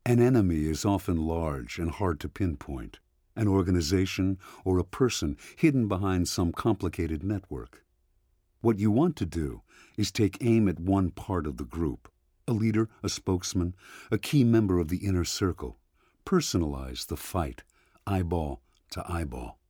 An enemy is often large and hard to pinpoint, an organization or a person hidden behind some complicated network. What you want to do is take aim at one part of the group, a leader, a spokesman, a key member of the inner circle. Personalize the fight, eyeball to eyeball.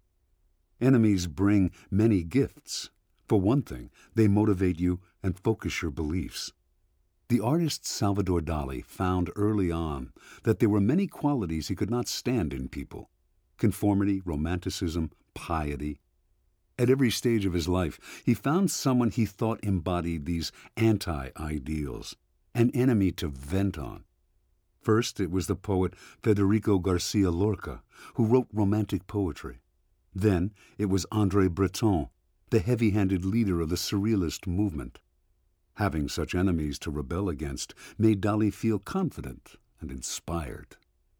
Enemies bring many gifts. For one thing, they motivate you and focus your beliefs. The artist Salvador Dali found early on that there were many qualities he could not stand in people: conformity, romanticism, piety. At every stage of his life, he found someone he thought embodied these anti-ideals, an enemy to vent on. First, it was the poet Federico Garcia Lorca, who wrote romantic poetry. Then, it was André Breton, the heavy-handed leader of the Surrealist movement. Having such enemies to rebel against made Dali feel confident and inspired.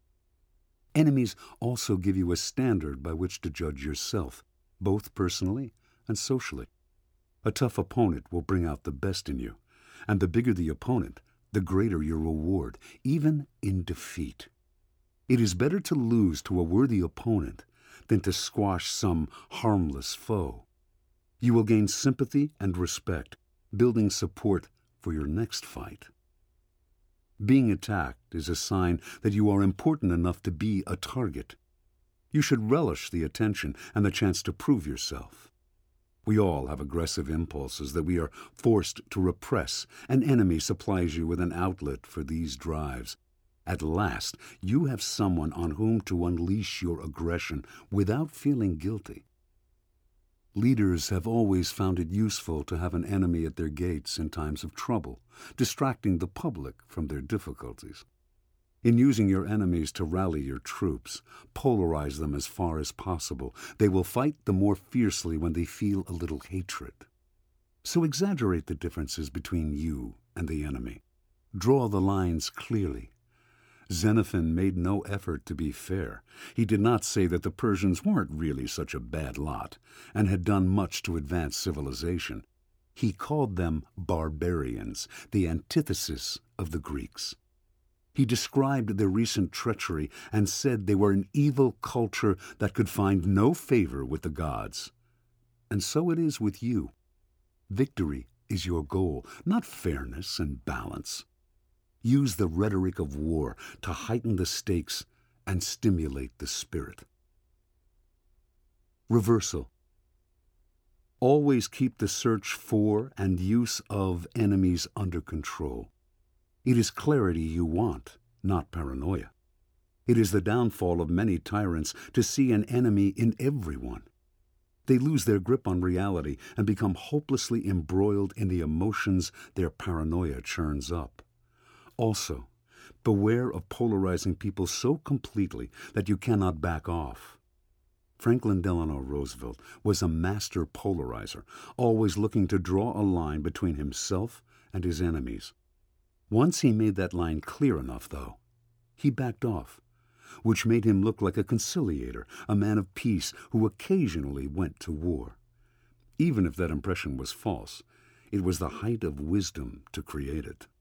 Enemies also give you a standard by which to judge yourself, both personally and socially. A tough opponent will bring out the best in you, and the bigger the opponent, the greater your reward, even in defeat. It is better to lose to a worthy opponent than to squash some harmless foe. You will gain sympathy and respect, building support for your next fight. Being attacked is a sign that you are important enough to be a target. You should relish the attention and the chance to prove yourself. We all have aggressive impulses that we are forced to repress. An enemy supplies you with an outlet for these drives. At last, you have someone on whom to unleash your aggression without feeling guilty. Leaders have always found it useful to have an enemy at their gates in times of trouble, distracting the public from their difficulties. In using your enemies to rally your troops, polarize them as far as possible. They will fight the more fiercely when they feel a little hatred. So exaggerate the differences between you and the enemy. Draw the lines clearly. Xenophon made no effort to be fair. He did not say that the Persians weren't really such a bad lot and had done much to advance civilization. He called them barbarians, the antithesis of the Greeks. He described their recent treachery and said they were an evil culture that could find no favor with the gods. And so it is with you. Victory is your goal, not fairness and balance. Use the rhetoric of war to heighten the stakes and stimulate the spirit. Reversal. Always keep the search for and use of enemies under control. It is clarity you want, not paranoia. It is the downfall of many tyrants to see an enemy in everyone. They lose their grip on reality and become hopelessly embroiled in the emotions their paranoia churns up. Also, beware of polarizing people so completely that you cannot back off. Franklin Delano Roosevelt was a master polarizer, always looking to draw a line between himself and his enemies. Once he made that line clear enough, though, he backed off, which made him look like a conciliator, a man of peace who occasionally went to war. Even if that impression was false, it was the height of wisdom to create it.